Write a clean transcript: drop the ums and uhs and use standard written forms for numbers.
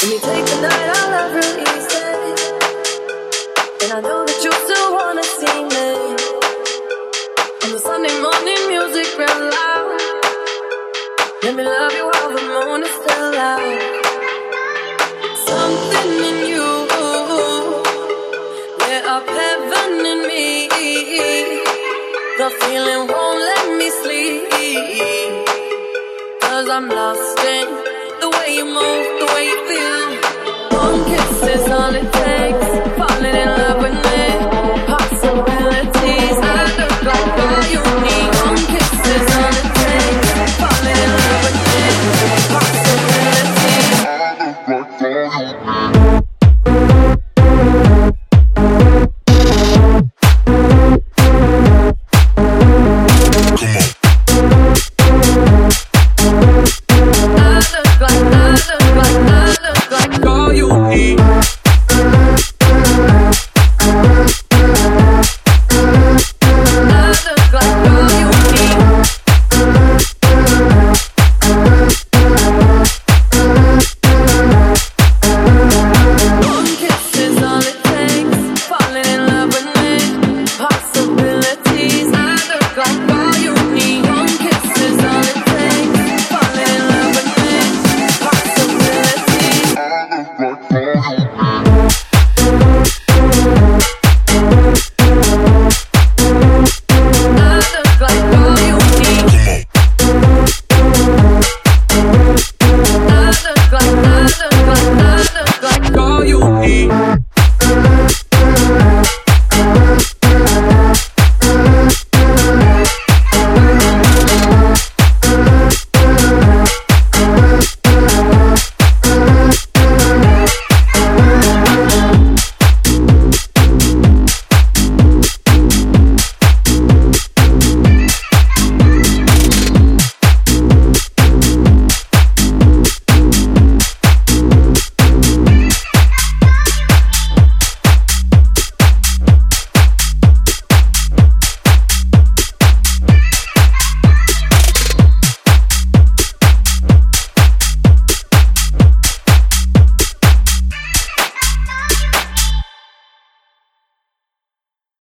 Let me take the night, I love real easy. And I know that you still wanna see me. On the Sunday morning music real loud. Let me love you while the moon is still out.